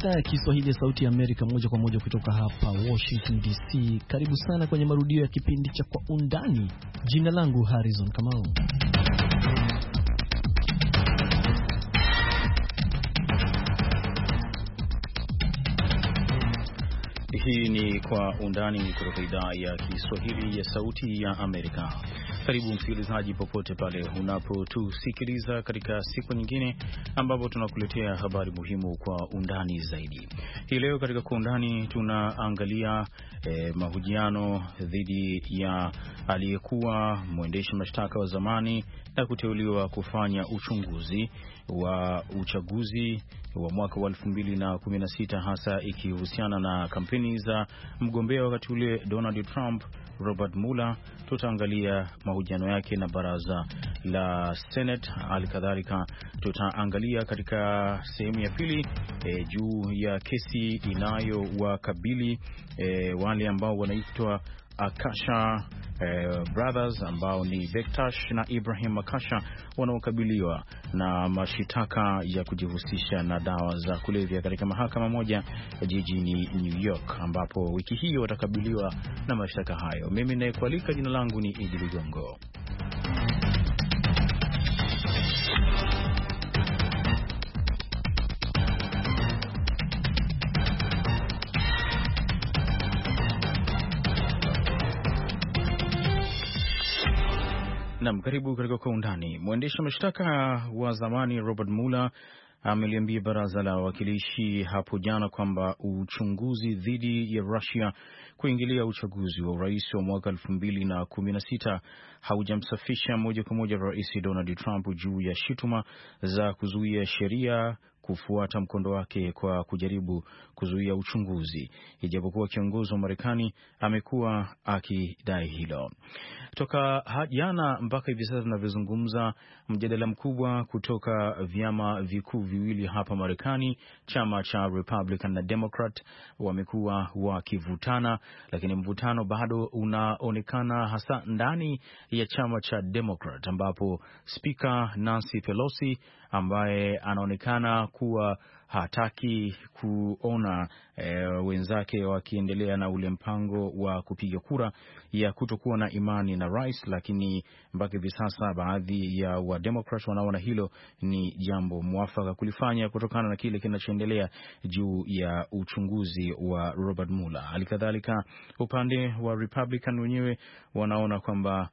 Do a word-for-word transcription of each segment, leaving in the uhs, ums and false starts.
idhaa ya Kiswahili ya Sauti ya Amerika, moja kwa moja kutoka hapa Washington D C. Karibu sana kwenye marudio ya kipindi cha Kwa Undani. Jina langu Harrison Kamau. Hii ni Kwa Undani kutoka idhaa ya Kiswahili ya Sauti ya Amerika. Karibu msikilizaji, popote pale unapotusikiliza katika siku nyingine ambapo tunakuletea habari muhimu kwa undani zaidi. Hii leo katika Kwa Undani tunaangalia eh, mahojiano dhidi ya aliyekuwa mwendesha mashtaka wa zamani na kuteuliwa kufanya uchunguzi wa uchaguzi wa mwaka wa elfu mbili na kumi na sita, hasa ikihusiana na kampeni za mgombea wakati ule Donald Trump, Robert Mueller. Tutaangalia mahojiano yake na baraza la Senate. Halikadhalika tutaangalia katika sehemu ya pili e, juu ya kesi inayowakabili e, wale ambao wanaitwa Akasha eh, Brothers ambao ni Bektash na Ibrahim Akasha, wanaokabiliwa na mashitaka ya kujihusisha na dawa za kulevya katika mahakama moja jijini New York, ambapo wiki hii watakabiliwa na mashtaka hayo. Mimi nayekualika, jina langu ni Idi Ligongo. Naam, karibu katika Kwa Undani. Mwendesha mashtaka wa zamani Robert Mueller ameliambia baraza la wawakilishi hapo jana kwamba uchunguzi dhidi ya Russia kuingilia uchaguzi wa urais wa mwaka elfu mbili na kumi na sita haujamsafisha moja kwa moja Rais Donald Trump juu ya shutuma za kuzuia sheria kufuata mkondo wake kwa kujaribu kuzuia uchunguzi, ijapokuwa kiongozi wa Marekani amekuwa akidai hilo. Toka jana mpaka hivi sasa tunavyozungumza, mjadala mkubwa kutoka vyama vikuu viwili hapa Marekani, chama cha Republican na Democrat, wamekuwa wakivutana, lakini mvutano bado unaonekana hasa ndani ya chama cha Democrat, ambapo Speaker Nancy Pelosi ambaye anaonekana kuwa hataki kuona e, wenzake wakiendelea na ule mpango wa kupiga kura ya kutokuwa na imani na rais, lakini mpaka hivi sasa baadhi ya wa Democrat wanaona hilo ni jambo mwafaka kulifanya kutokana na kile kinachoendelea juu ya uchunguzi wa Robert Mueller. Halikadhalika upande wa Republican wenyewe wanaona kwamba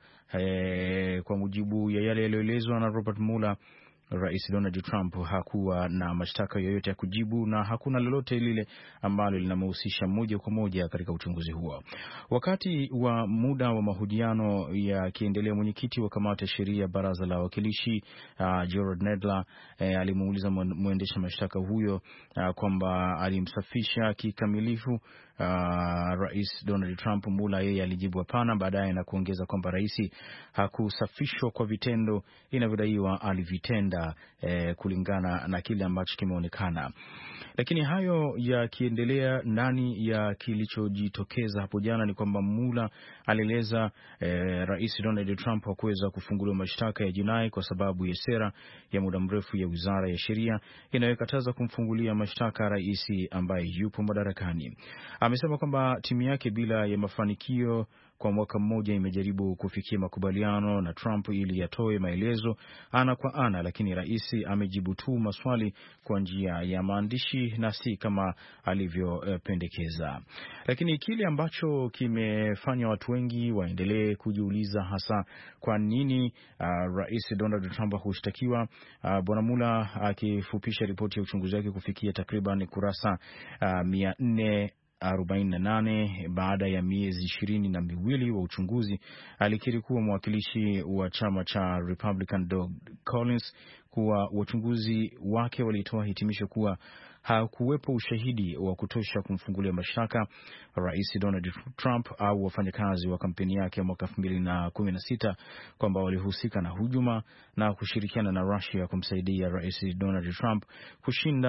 e, kwa mujibu ya yale yaliyoelezwa na Robert Mueller, Rais Donald Trump hakuwa na mashtaka yoyote ya kujibu na hakuna lolote lile ambalo linamhusisha moja kwa moja katika uchunguzi huo. Wakati wa muda wa mahojiano yakiendelea, mwenyekiti wa kamati ya sheria baraza la wawakilishi uh, Jerrold Nadler eh, alimuuliza mwendesha mashtaka huyo uh, kwamba alimsafisha kikamilifu Uh, Rais Donald Trump. Mueller yeye alijibu hapana, baadaye na kuongeza kwamba rais hakusafishwa kwa vitendo inavyodaiwa alivitenda eh, kulingana na kile ambacho kimeonekana. Lakini hayo yakiendelea, ndani ya kilichojitokeza hapo jana ni kwamba Mueller alieleza eh, Rais Donald Trump hakuweza kufunguliwa mashtaka ya jinai kwa sababu ya sera ya muda mrefu ya Wizara ya Sheria inayokataza kumfungulia mashtaka rais ambaye yupo madarakani. Amesema kwamba timu yake bila ya mafanikio kwa mwaka mmoja imejaribu kufikia makubaliano na Trump ili yatoe maelezo ana kwa ana, lakini rais amejibu tu maswali kwa njia ya maandishi na si kama alivyopendekeza. Lakini kile ambacho kimefanya watu wengi waendelee kujiuliza hasa kwa nini uh, Rais Donald Trump hushtakiwa, uh, Bwana Mueller akifupisha ripoti ya uchunguzi wake kufikia takriban kurasa uh, mia nne arobaini na nane baada ya miezi ishirini na miwili wa uchunguzi. Alikiri kuwa mwakilishi wa chama cha Republican Doug Collins kuwa wachunguzi wake walitoa hitimisho kuwa hakuwepo ushahidi wa kutosha kumfungulia mashtaka Rais Donald Trump au wafanyakazi wa kampeni yake mwaka elfu mbili na kumi na sita kwamba walihusika na hujuma na kushirikiana na Russia kumsaidia Rais Donald Trump kushinda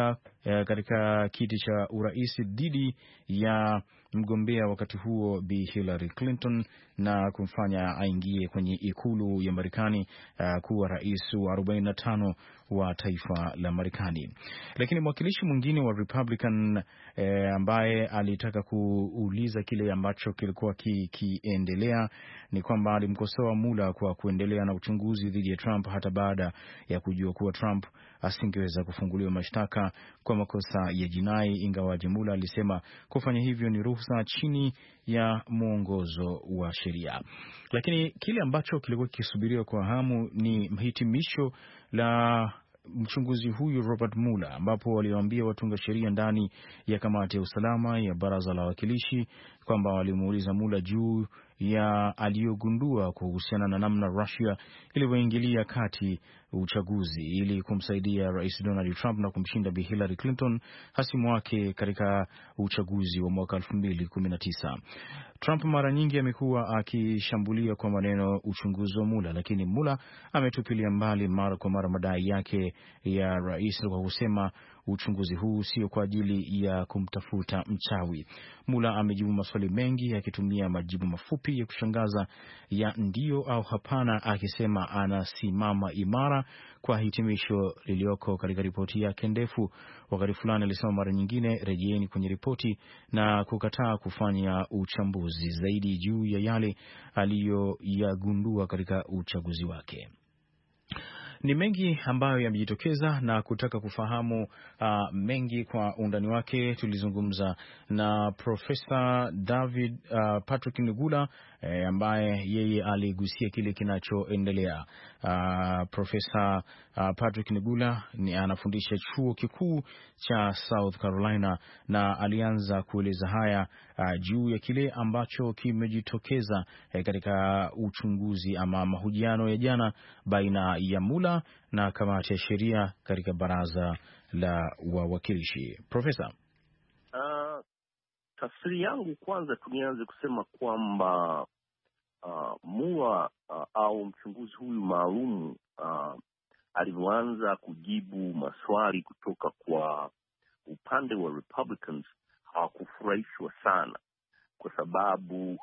uh, katika kiti cha urais dhidi ya mgombea wakati huo Bi Hillary Clinton na kumfanya aingie kwenye ikulu ya Marekani uh, kuwa rais wa arobaini na tano wa taifa la Marekani. Lakini mwakilishi mwingine wa Republican eh, ambaye alitaka kuuliza kile ambacho kilikuwa kikiendelea ni kwamba alimkosoa Mueller kwa kuendelea na uchunguzi dhidi ya Trump hata baada ya kujua kuwa Trump asingeweza kufunguliwa mashtaka kwa makosa ya jinai, ingawa Mueller alisema kufanya hivyo ni ruhusa chini ya mwongozo wa sheria. Lakini kile ambacho kilikuwa kikisubiriwa kwa hamu ni hitimisho la mchunguzi huyu Robert Mueller, ambapo waliwaambia watunga sheria ndani ya kamati ya usalama ya baraza la wawakilishi kwamba walimuuliza Mueller juu ya aliyogundua kuhusiana na namna Russia ilivyoingilia kati uchaguzi ili kumsaidia Rais Donald Trump na kumshinda Bi Hillary Clinton, hasimu wake katika uchaguzi wa mwaka elfu mbili kumi na tisa. Trump mara nyingi amekuwa akishambulia kwa maneno uchunguzi wa Mueller, lakini Mueller ametupilia mbali mara kwa mara madai yake ya rais kwa kusema uchunguzi huu sio kwa ajili ya kumtafuta mchawi. Mueller amejibu maswali mengi akitumia majibu mafupi ya kushangaza ya ndio au hapana, akisema anasimama imara kwa hitimisho lilioko katika ripoti yake ndefu. Wakati fulani alisema mara nyingine rejeeni kwenye ripoti, na kukataa kufanya uchambuzi zaidi juu ya yale aliyoyagundua katika uchaguzi wake. Ni mengi ambayo yamejitokeza na kutaka kufahamu uh, mengi kwa undani wake. Tulizungumza na Profesa David uh, Patrick Nigula eh, ambaye yeye aligusia kile kinachoendelea. Uh, Profesa uh, Patrick Nigula ni anafundisha chuo kikuu cha South Carolina na alianza kueleza haya uh, juu ya kile ambacho kimejitokeza eh, katika uchunguzi ama mahojiano ya jana baina ya Mueller na kamati ya sheria katika baraza la wawakilishi. Profesa, uh, tafsiri yangu kwanza tunianze kusema kwamba uh, Mueller uh, au mchunguzi huyu maalum uh, alivyoanza kujibu maswali kutoka kwa upande wa Republicans hawakufurahishwa sana, kwa sababu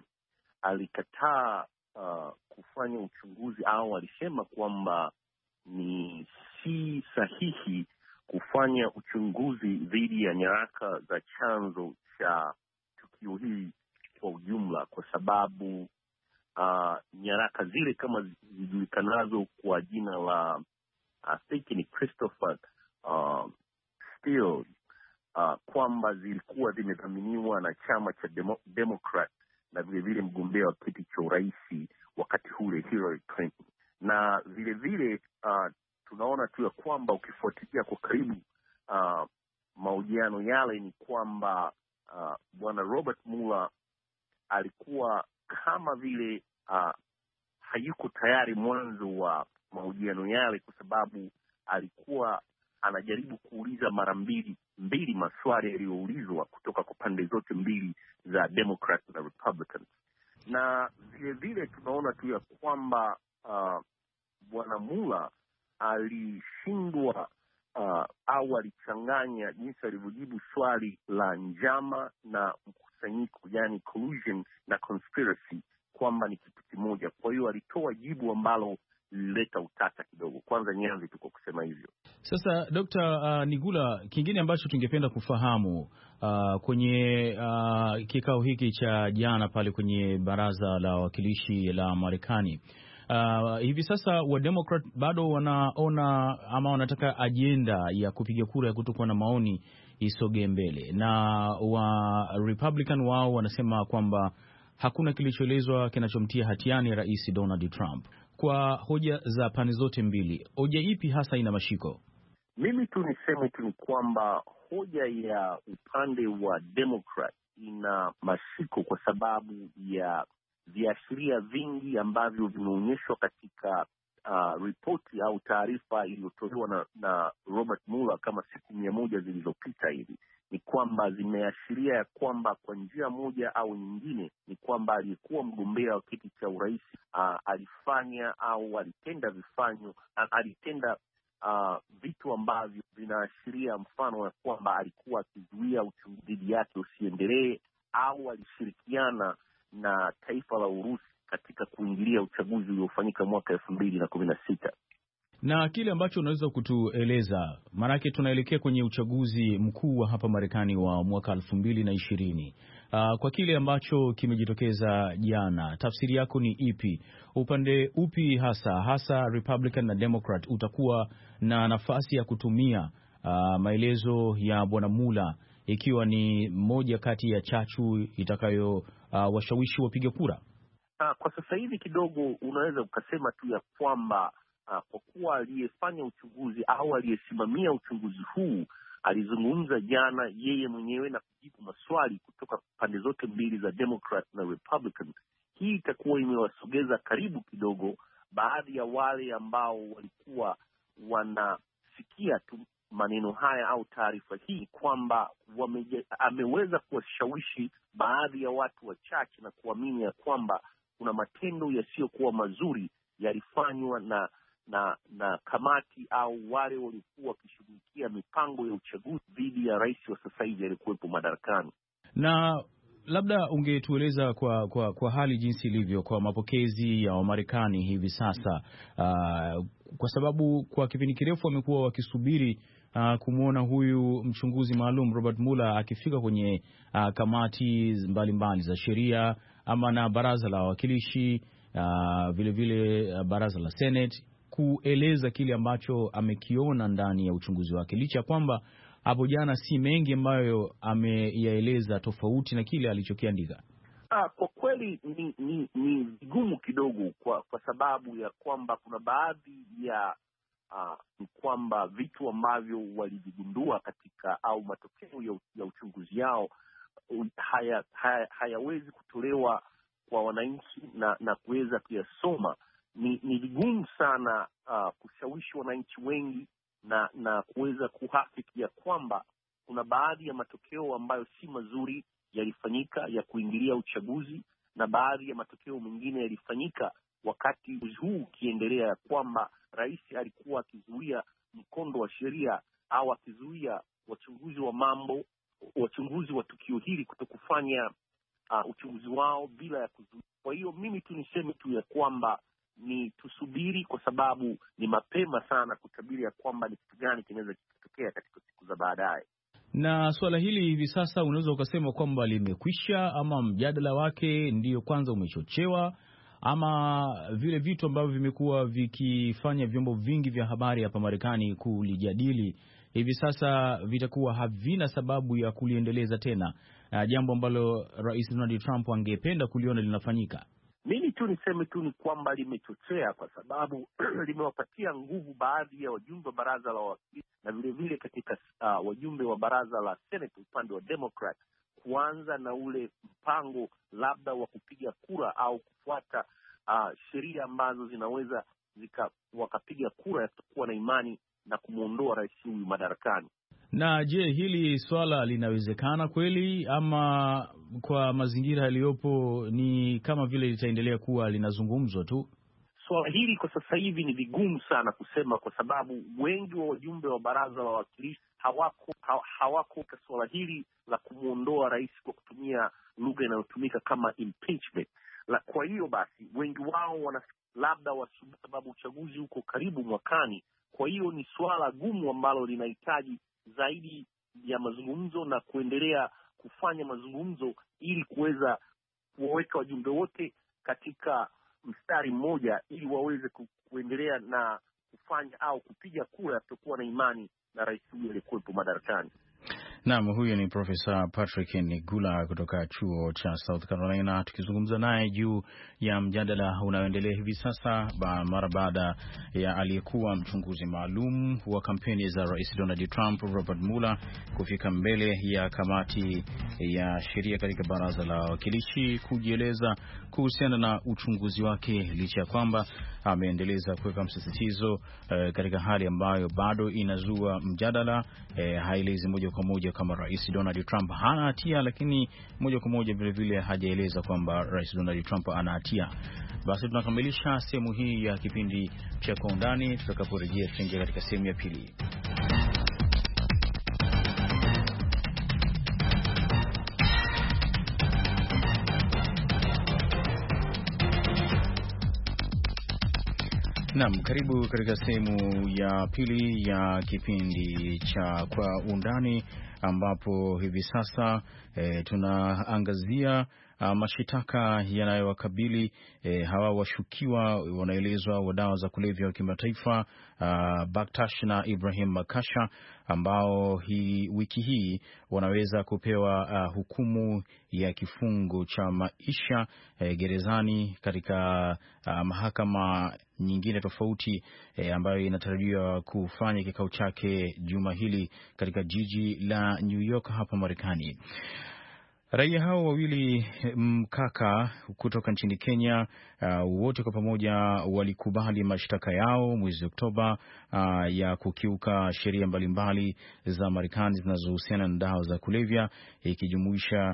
alikataa uh, kufanya uchunguzi au alisema kwamba ni si sahihi kufanya uchunguzi dhidi ya nyaraka za chanzo cha tukio hili kwa ujumla, kwa sababu uh, nyaraka zile kama zijulikanazo kwa jina la I think ni Christopher uh, Steele uh, kwamba zilikuwa zimedhaminiwa na chama cha Demo- Democrat na vile vile mgombea wa kiti cha urais wakati ule Hillary Clinton. Na vile vile uh, tunaona tu ya kwamba ukifuatilia kwa karibu uh, mahojiano yale ni kwamba uh, bwana Robert Mueller alikuwa kama vile uh, hayuko tayari mwanzo wa mahojiano yale, kwa sababu alikuwa anajaribu kuuliza mara mbili mbili maswali yaliyoulizwa kutoka kwa pande zote mbili za Democrat na Republican. Na vile vile tunaona tu ya kwamba uh, bwana Mueller alishindwa uh, au alichanganya jinsi alivyojibu swali la njama na mkusanyiko, yani collusion na conspiracy, kwamba ni kitu kimoja. Kwa hiyo alitoa jibu ambalo lilileta utata kidogo. Kwanza nianze tu kwa kusema hivyo. Sasa Dokta uh, Nigula, kingine ambacho tungependa kufahamu uh, kwenye uh, kikao hiki cha jana pale kwenye baraza la wawakilishi la Marekani, uh, hivi sasa wa Democrat bado wanaona ama wanataka ajenda ya kupiga kura ya kutokuwa na maoni isogee mbele, na wa Republican wao wanasema kwamba hakuna kilichoelezwa kinachomtia hatiani Rais Donald Trump. Kwa hoja za pande zote mbili, hoja ipi hasa ina mashiko? Mimi tu niseme tu ni kwamba hoja ya upande wa Democrat ina mashiko kwa sababu ya viashiria vingi ambavyo vimeonyeshwa katika uh, ripoti au taarifa iliyotolewa na, na Robert Mueller kama siku mia moja zilizopita hivi. Ni kwamba zimeashiria ya kwamba kwa njia moja au nyingine ni kwamba aliyekuwa mgombea wa kiti cha urais uh, alifanya au alitenda vifanyo uh, alitenda uh, vitu ambavyo vinaashiria mfano ya kwamba alikuwa akizuia uchunguzi dhidi yake usiendelee, au alishirikiana na taifa la Urusi katika kuingilia uchaguzi uliofanyika mwaka elfu mbili na kumi na sita. Na kile ambacho unaweza kutueleza, maanake tunaelekea kwenye uchaguzi mkuu wa hapa Marekani wa mwaka elfu mbili na ishirini. Uh, kwa kile ambacho kimejitokeza jana, tafsiri yako ni ipi? Upande upi hasa hasa Republican na Democrat utakuwa na nafasi ya kutumia uh, maelezo ya Bwana Mueller ikiwa ni moja kati ya chachu itakayo uh, washawishi wapiga kura? Uh, kwa sasa hivi kidogo unaweza ukasema tu ya kwamba uh, kwa kuwa aliyefanya uchunguzi au aliyesimamia uchunguzi huu alizungumza jana yeye mwenyewe na kujibu maswali kutoka pande zote mbili za Democrat na Republican, hii itakuwa imewasogeza karibu kidogo baadhi ya wale ambao walikuwa wanasikia tu maneno haya au taarifa hii, kwamba ameweza kuwashawishi baadhi ya watu wachache na kuamini ya kwamba kuna matendo yasiyokuwa mazuri yalifanywa na na na kamati au wale walikuwa wakishughulikia mipango ya uchaguzi dhidi ya rais wa sasa hivi aliyekuwepo madarakani. Na labda ungetueleza kwa kwa kwa hali jinsi ilivyo kwa mapokezi ya Wamarekani hivi sasa, uh, kwa sababu kwa kipindi kirefu wamekuwa wakisubiri uh, kumwona huyu mchunguzi maalum Robert Mueller akifika kwenye uh, kamati mbalimbali mbali za sheria ama na baraza la wawakilishi, uh, vile vile uh, baraza la Senate, kueleza kile ambacho amekiona ndani ya uchunguzi wake, licha ya kwamba hapo jana si mengi ambayo ameyaeleza tofauti na kile alichokiandika. Ah, kwa kweli ni ni ni vigumu kidogo kwa kwa sababu ya kwamba kuna baadhi ya uh, kwamba vitu ambavyo walivigundua katika au matokeo ya, ya uchunguzi yao haya, haya, hayawezi kutolewa kwa wananchi na na kuweza kuyasoma. Ni ni vigumu sana uh, kushawishi wananchi wengi na na kuweza kuhakiki ya kwamba kuna baadhi ya matokeo ambayo si mazuri yalifanyika ya kuingilia uchaguzi, na baadhi ya matokeo mengine yalifanyika wakati huu ukiendelea, ya kwamba rais alikuwa akizuia mkondo wa sheria au akizuia wachunguzi wa mambo wachunguzi wa tukio hili kutokufanya uh, uchunguzi wao bila ya kuzuia. Kwa hiyo mimi tu niseme tu ya kwamba ni tusubiri, kwa sababu ni mapema sana kutabiri ya kwamba ni kitu gani kinaweza kutokea katika siku za baadaye. Na suala hili hivi sasa unaweza ukasema kwamba limekwisha, ama mjadala wake ndiyo kwanza umechochewa, ama vile vitu ambavyo vimekuwa vikifanya vyombo vingi vya habari hapa Marekani kulijadili hivi sasa vitakuwa havina sababu ya kuliendeleza tena, uh, jambo ambalo Rais Donald Trump angependa kuliona linafanyika? Mimi tu niseme tu ni kwamba limechochea, kwa sababu limewapatia nguvu baadhi ya wajumbe wa baraza la wawakilishi na vile vile katika uh, wajumbe wa baraza la Senate upande wa Democrat kuanza na ule mpango labda wa kupiga kura au kufuata uh, sheria ambazo zinaweza zika wakapiga kura ya kuwa na imani na kumwondoa rais huyu madarakani. Na je, hili swala linawezekana kweli, ama kwa mazingira yaliyopo ni kama vile litaendelea kuwa linazungumzwa tu? Swala hili kwa sasa hivi ni vigumu sana kusema, kwa sababu wengi wa wajumbe wa baraza la wawakilishi hawako ha, hawako katika swala hili la kumwondoa rais kwa kutumia lugha inayotumika kama impeachment. La, kwa hiyo basi wengi wao wana labda wasubiri, sababu uchaguzi uko karibu mwakani. Kwa hiyo ni swala gumu ambalo linahitaji zaidi ya mazungumzo na kuendelea kufanya mazungumzo ili kuweza kuwaweka wajumbe wote katika mstari mmoja ili waweze ku, kuendelea na kufanya au kupiga kura ya kutokuwa na imani na rais huyu aliyekuwepo madarakani. Naam, huyu ni Profesa Patrick Nigula kutoka chuo cha South Carolina, tukizungumza naye juu ya mjadala unaoendelea hivi sasa ba, mara baada ya aliyekuwa mchunguzi maalum wa kampeni za Rais Donald Trump Robert Mueller kufika mbele ya kamati ya sheria katika baraza la wawakilishi kujieleza kuhusiana na uchunguzi wake, licha ya kwamba ameendeleza kuweka msisitizo eh, katika hali ambayo bado inazua mjadala, eh, hailezi moja kwa moja moja kama Rais Donald Trump hana hatia, lakini moja kwa moja vile vile hajaeleza kwamba Rais Donald Trump ana hatia. Basi tunakamilisha sehemu hii ya kipindi cha Kwa Undani. Tutakaporejea tutaingia katika sehemu ya pili. Naam, karibu katika sehemu ya pili ya kipindi cha Kwa Undani, ambapo hivi sasa e, tunaangazia a, mashitaka yanayowakabili e, hawa washukiwa wanaelezwa wa dawa za kulevya wa kimataifa Baktash na Ibrahim Makasha, ambao hii wiki hii wanaweza kupewa uh, hukumu ya kifungo cha maisha eh, gerezani katika uh, mahakama nyingine tofauti eh, ambayo inatarajiwa kufanya kikao chake juma hili katika jiji la New York hapa Marekani. Raia hao wawili mkaka kutoka nchini Kenya, uh, wote kwa pamoja walikubali mashtaka yao mwezi Oktoba uh, ya kukiuka sheria mbalimbali za Marekani zinazohusiana na dawa za kulevya, ikijumuisha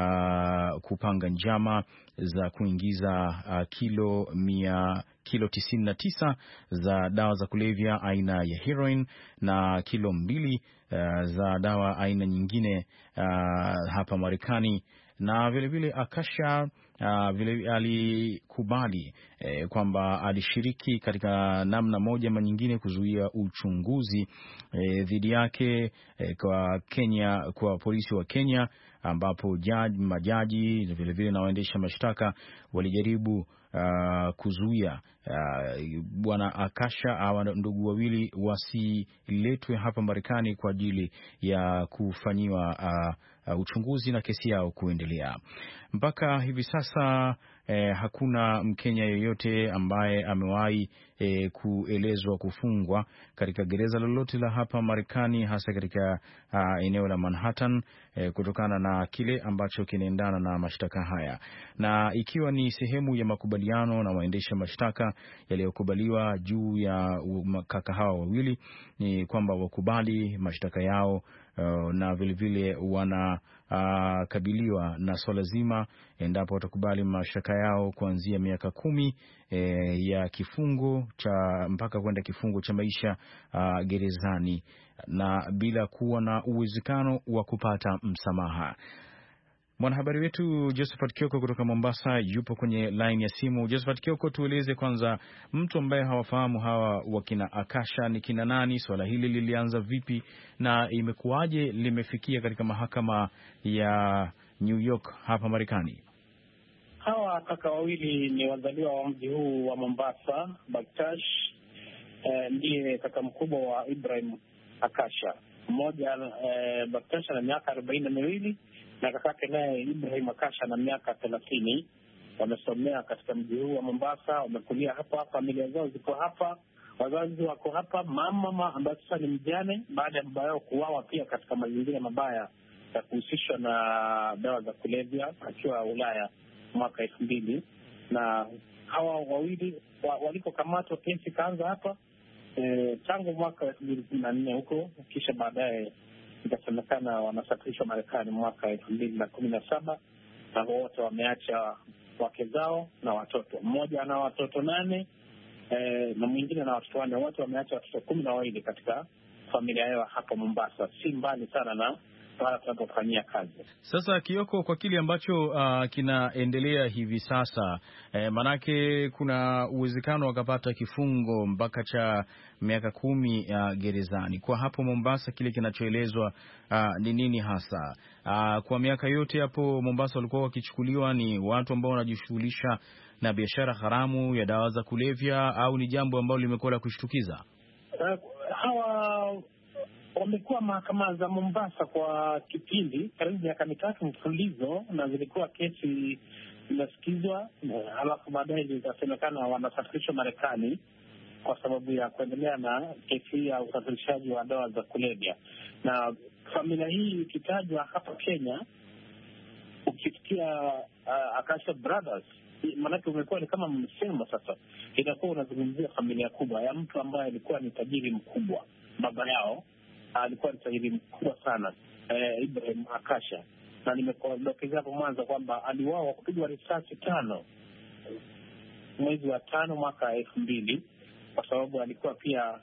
uh, kupanga njama za kuingiza uh, kilo mia kilo tisini na tisa za dawa za kulevya aina ya heroin na kilo mbili uh, za dawa aina nyingine uh, hapa Marekani. Na vile vile Akasha uh, vile alikubali eh, kwamba alishiriki katika namna moja ama nyingine kuzuia uchunguzi eh, dhidi yake eh, kwa Kenya, kwa polisi wa Kenya, ambapo jaji, majaji vile vile na waendesha mashtaka walijaribu Uh, kuzuia uh, bwana Akasha au ndugu wawili wasiletwe hapa Marekani kwa ajili ya kufanyiwa uh, uh, uchunguzi na kesi yao kuendelea. Mpaka hivi sasa eh, hakuna Mkenya yeyote ambaye amewahi eh, kuelezwa kufungwa katika gereza lolote la hapa Marekani, hasa katika uh, eneo la Manhattan eh, kutokana na kile ambacho kinaendana na mashtaka haya, na ikiwa ni sehemu ya makubaliano na waendesha mashtaka yaliyokubaliwa juu ya kaka hawa wawili, ni kwamba wakubali mashtaka yao uh, na vilevile wana Uh, kabiliwa na swala zima endapo watakubali mashtaka yao kuanzia miaka kumi eh, ya kifungo cha mpaka kwenda kifungo cha maisha uh, gerezani, na bila kuwa na uwezekano wa kupata msamaha. Mwanahabari wetu Josephat Kioko kutoka Mombasa yupo kwenye line ya simu. Josephat Kioko, tueleze kwanza, mtu ambaye hawafahamu hawa wakina Akasha ni kina nani? Swala hili lilianza vipi na imekuwaje limefikia katika mahakama ya New York hapa Marekani? Hawa kaka wawili ni wazaliwa wa mji huu wa Mombasa. Baktash eh, ndiye kaka mkubwa wa Ibrahim Akasha. Mmoja eh, Baktash ana miaka arobaini na miwili na kakake naye Ibrahim Akasha na miaka thelathini. Wamesomea katika mji huu wa Mombasa, wamekulia hapa, familia zao ziko hapa, wazazi wako hapa. Mama ambaye sasa ni mjane baada ya baba yao kuuawa pia katika mazingira mabaya ya kuhusishwa na dawa za kulevya akiwa Ulaya mwaka elfu mbili. Na hawa wawili wa, walikokamatwa kesi kaanza hapa e, tangu mwaka elfu mbili kumi na nne huko, kisha baadaye ikasemekana wanasafirishwa Marekani mwaka elfu mbili na kumi na saba, na wote wameacha wake zao na watoto. Mmoja ana watoto nane e, na mwingine na watoto wanne. Wote wameacha watoto kumi na wawili katika familia yao hapa Mombasa, si mbali sana na wala tunapofanyia kazi. Sasa Kioko, kwa kile ambacho uh, kinaendelea hivi sasa eh, manake kuna uwezekano wakapata kifungo mpaka cha miaka kumi uh, gerezani. Kwa hapo Mombasa kile kinachoelezwa uh, ni nini hasa? Uh, kwa miaka yote hapo Mombasa walikuwa wakichukuliwa ni watu ambao wanajishughulisha na biashara haramu ya dawa za kulevya, au ni jambo ambalo limekuwa la kushtukiza? Uh, hawa wamekuwa mahakama za Mombasa kwa kipindi karibu miaka mitatu mfululizo, na zilikuwa kesi zinasikizwa, halafu baadaye zikasemekana wanasafirishwa Marekani kwa sababu ya kuendelea na kesi ya usafirishaji wa dawa za kulevya. Na familia hii ikitajwa hapa Kenya, ukisikia uh, Akasha Brothers, maanake umekuwa ni kama msemo sasa, inakuwa unazungumzia familia kubwa ya mtu ambaye alikuwa ni tajiri mkubwa. Baba yao alikuwa ni tajiri mkubwa sana, eh, Ibrahim Akasha, na nimedokezea hapo mwanzo kwamba aliuawa kupigwa risasi tano mwezi wa tano mwaka elfu mbili kwa sababu alikuwa pia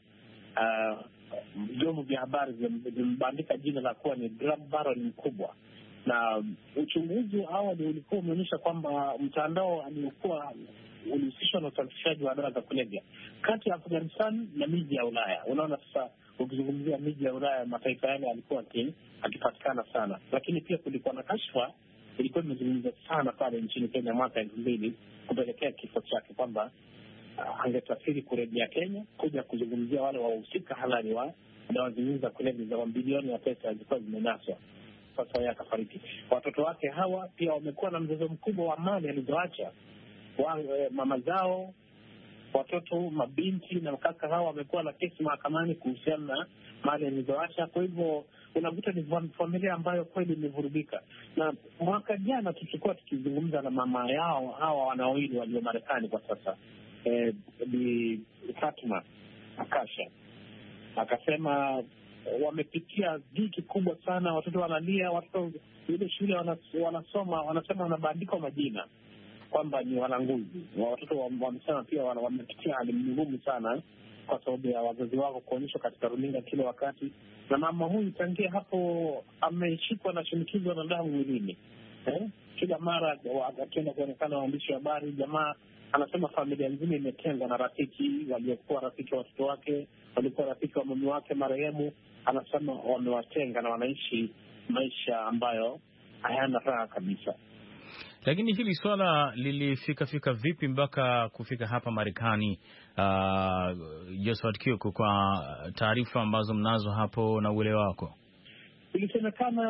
vyombo uh, vya habari vimebandika jina la kuwa ni drug baron mkubwa, na uchunguzi awali ulikuwa umeonyesha kwamba mtandao aliokuwa ulihusishwa na usafirishaji wa dawa za kulevya kati ya Afghanistan na miji ya Ulaya. Unaona sasa, ukizungumzia miji ya Ulaya, mataifa yale alikuwa akipatikana sana, lakini pia kulikuwa na kashfa ilikuwa imezungumza sana pale nchini Kenya mwaka elfu mbili kupelekea kifo chake, kwamba uh, angesafiri kurejea Kenya kuja kuzungumzia wale wahusika halali wa dawa zingine za kulevya za mabilioni ya pesa zilikuwa zimenaswa. Sasa yeye akafariki. Watoto wake hawa pia wamekuwa na mzozo mkubwa wa mali alizoacha. Wa, e, mama zao, watoto, mabinti na kaka hawa wamekuwa na kesi mahakamani kuhusiana na mali alizoacha. Kwa hivyo unakuta ni familia ambayo kweli imevurugika. Na mwaka jana tulikuwa tukizungumza na mama yao hawa wanawili walio Marekani kwa sasa, eh, Bi Fatma Akasha, akasema wamepitia dhiki kubwa sana, watoto wanalia, watoto ile shule wanasoma wanasema wanabandikwa majina kwamba ni walanguzi. Watoto wamesema pia wamepitia hali ngumu sana kwa sababu ya wazazi wao kuonyeshwa katika runinga kila wakati. Na mama huyu tangia hapo ameshikwa na shinikizo la damu mwilini, eh? Kila mara akienda kuonekana waandishi wa habari, jamaa anasema familia nzima imetengwa na rafiki waliokuwa rafiki wa watoto wake, walikuwa rafiki wa mume wake marehemu. Anasema wamewatenga na wanaishi maisha ambayo hayana raha kabisa. Lakini hili swala lilifika fika vipi mpaka kufika hapa Marekani, uh, Josephat Kioko, kwa taarifa ambazo mnazo hapo na uelewa wako? Ilisemekana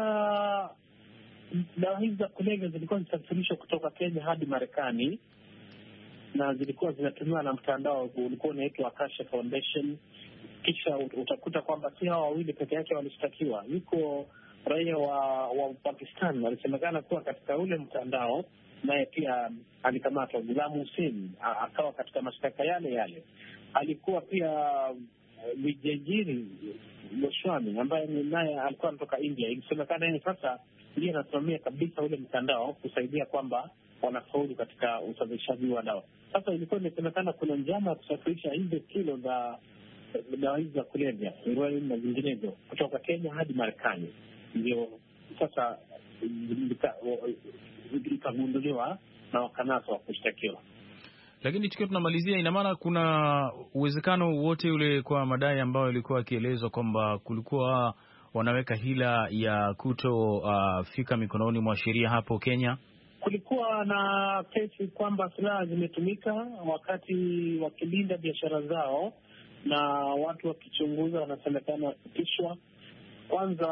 dawa hizi za kulevya zilikuwa zisafirishwa kutoka Kenya hadi Marekani, na zilikuwa zinatumiwa na mtandao ulikuwa unaitwa Akasha Foundation. Kisha utakuta kwamba si hao wawili peke yake walishtakiwa. Yuko raia wa, wa Pakistan alisemekana kuwa katika ule mtandao, naye pia alikamatwa. Ghulam Hussein akawa katika mashtaka yale yale. Alikuwa pia Vijayjiri Goswami ambaye naye alikuwa anatoka India. Ilisemekana yeye sasa ndiye anasimamia kabisa ule mtandao kusaidia kwamba wanafaulu katika usafirishaji wa dawa. Sasa ilikuwa imesemekana kuna njama ya kusafirisha hizo kilo za dawa hizi za kulevya, heroin na zinginezo kutoka Kenya hadi Marekani. Ndio sasa ikagunduliwa na wakanasa wa kushtakiwa. Lakini tukiwa tunamalizia, ina maana kuna uwezekano wote ule kwa madai ambayo ilikuwa akielezwa kwamba kulikuwa wanaweka hila ya kutofika uh, mikononi mwa sheria hapo Kenya? Kulikuwa na kesi kwamba silaha zimetumika wakati wakilinda biashara zao, na watu wakichunguza wanasemekana wasitishwa. Kwanza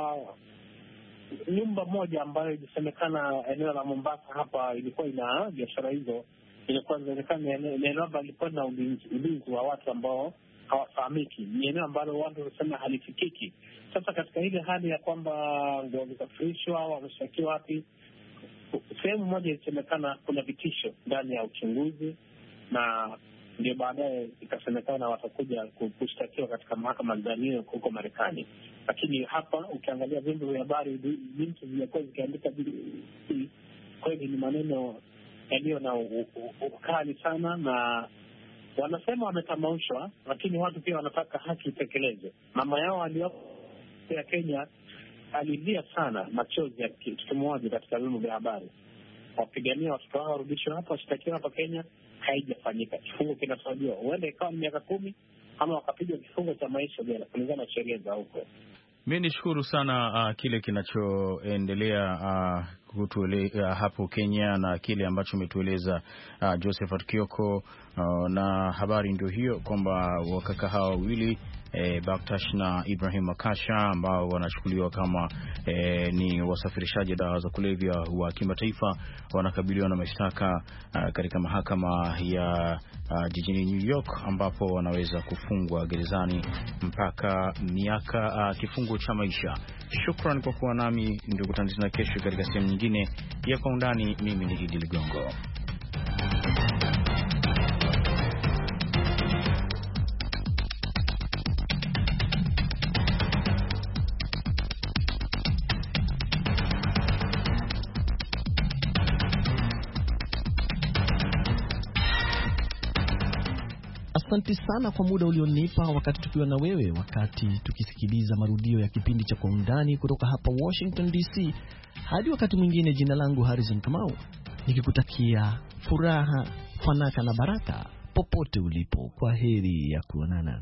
nyumba moja ambayo ilisemekana eneo la Mombasa hapa ilikuwa ina biashara hizo, ilikuwa inaonekana eneo ambalo ilikuwa na ulinzi wa watu ambao hawafahamiki. Ni eneo ambalo watu wanasema halifikiki. Sasa katika ile hali ya kwamba ndio wamesafirishwa, wameshtakiwa wapi, sehemu moja ilisemekana kuna vitisho ndani ya uchunguzi, na ndio baadaye ikasemekana watakuja kushtakiwa katika mahakama za New York huko Marekani. Lakini hapa ukiangalia vyombo vya habari vingi zimekuwa zikiandika kweli ni maneno yaliyo na ukali sana, na wanasema wametamaushwa, lakini watu pia wanataka haki itekelezwe. Mama yao aliyopo ya Kenya alilia sana machozi ya kitu kimoja katika vyombo vya habari, wapigania watoto wao warudishwe hapa, washtakiwa hapa Kenya. Haijafanyika. Kifungo kinatarajiwa huenda ikawa miaka kumi ama wakapigwa kifungo cha maisha bila kulingana na sheria za huko. Mimi nishukuru sana uh, kile kinachoendelea uh, kutuele, uh, hapo Kenya na kile ambacho umetueleza uh, Josephat Kioko, uh, na habari ndio hiyo kwamba wakaka hawa wawili E, Baktash na Ibrahim Akasha ambao wanachukuliwa kama e, ni wasafirishaji dawa za kulevya wa kimataifa wanakabiliwa na mashtaka katika mahakama ya a, jijini New York, ambapo wanaweza kufungwa gerezani mpaka miaka a, kifungo cha maisha. Shukran kwa kuwa nami, ndio kutana kesho katika sehemu nyingine ya Kwa Undani. Mimi ni Idi Ligongo. Asante sana kwa muda ulionipa wakati tukiwa na wewe, wakati tukisikiliza marudio ya kipindi cha Kwa Undani kutoka hapa Washington D C. Hadi wakati mwingine, jina langu Harrison Kamau, nikikutakia furaha, fanaka na baraka popote ulipo. Kwa heri ya kuonana.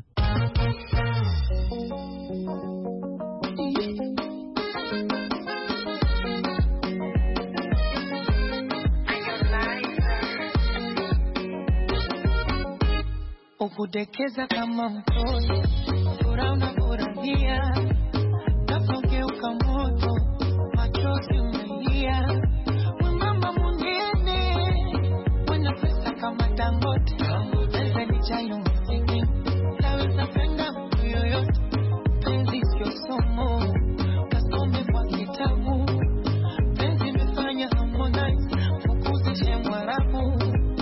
Ukudekeza kama mtoto, furaha unafurahia, nafogeuka moto, machozi umelia. Mama mwingine, wana pesa kama Dangote, pesa ni chayo msiki, naweza penda mtu yoyote, penzi sio somo, kasome kwa kitabu, penzi mefanya Harmonize, fukuzishe Mwarabu.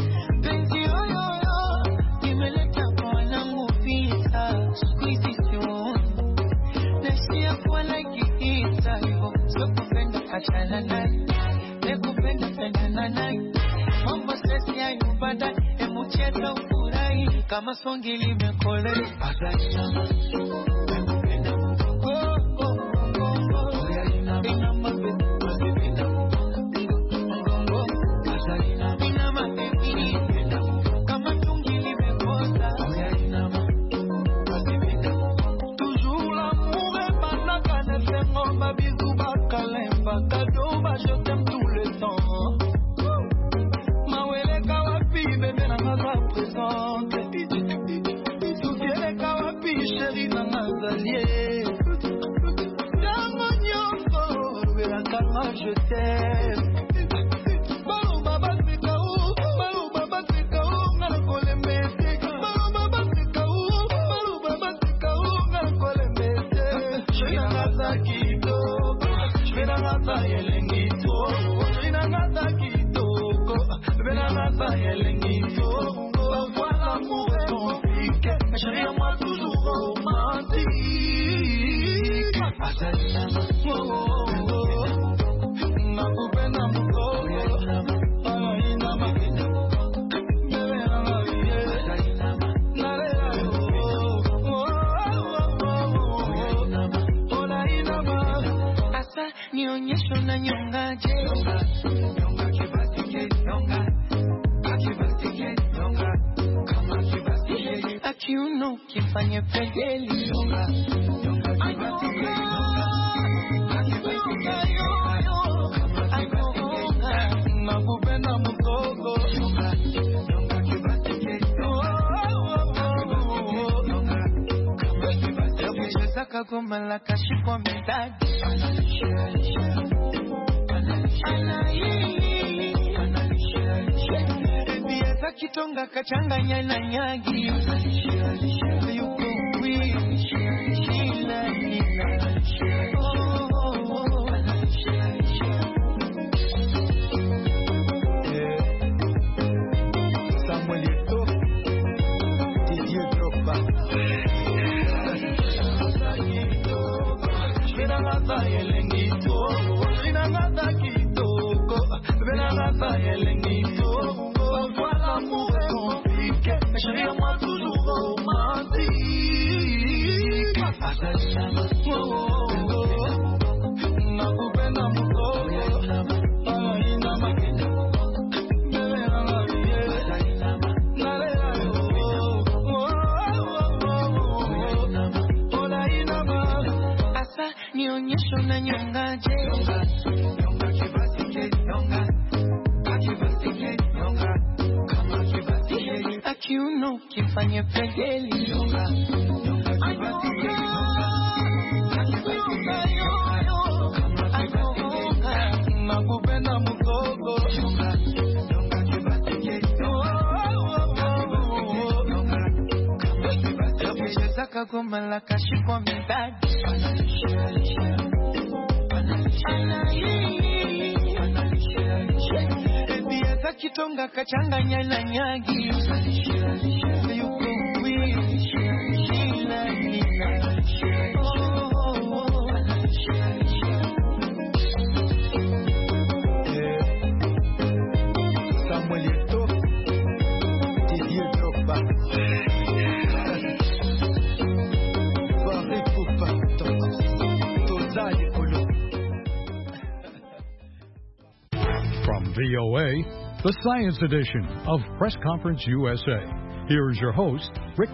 Achana naye, nekupenda pendana naye, mambo sesi ya yubada, emu cheza ufurahi, kama songi limekole. Azalina, nekupenda mtongo, oh, oh, oh, oh, Azalina, inama bebi, nekupenda mtongo, Azalina, inama bebi, kama songi limekosa. Azalina, nekupenda mtongo. Toujours l'amour est manaka, ne fait mon bisou bakale. Cadeau, bah je t'aime tout le temps. Mawele kawapi, bébé na maza présente. Souviens kawapi, chérie na mazalier. Damonyongo, bébé calma, je t'aime. Balou baba seka ou, balou baba seka ou, ngana kole mete. Balou baba seka ou, balou baba seka ou, ngana kole mete. Chérie na maza kido. Benangata yelengito, benangata kitoko, benangata yelengito. Parfois l'amour est compliqué, mais chérie moi toujours romantique. Azalina, oh oh oh, ma poupée na mouko, Azalina ma bébé na ma vie, Azalina na lea oh oh oh, Azalina ma. Asa nionyesho na nyongaje, nyonga kibasike, nyonga akibasike, nyonga kama kibasike, akiuno kifanye pegeli, nyonga nyonga kibasike, nyonga akibasike, nyonga kama kibasike, nakupenda mtoto, nyonga nyonga kibasike, nyonga kama kibasike, ukitaka goma la kashikwa midadi. Biasa kitonga kachanganya na nyagi, yuko wii shila nina. Oh, oh, oh. Samuel Eto'o, Didier Drogba. Benangata yelengito, benangata kitoko, benangata yelengito. Parfois l'amour est compliqué, mais chérie moi toujours romantique. Azalina, oh oh oh, nakupenda mtoto, Azalina ma bébé na ma vie, Azalina na lea oh oh oh, Azalina ma. Asa nionyesho na nyongaje, nyonga kibasike, nyonga akibasike, nyonga kama kibasike, akiuno kifanye pegeli, nyonga nyonga kibasike, nyonga akibasike, nyonga kama kibasike, nakupenda mtoto, nyonga nyonga kibasike, nyonga kama kibasike, ukitaka goma la kashikwa midadi. Biasa kitonga kachanganya na nyagi, yuko wii shila nina. Oh oh oh, Samuel Eto'o, Didier Drogba. O A, the Science Edition of Press Conference U S A. Here's your host, Rick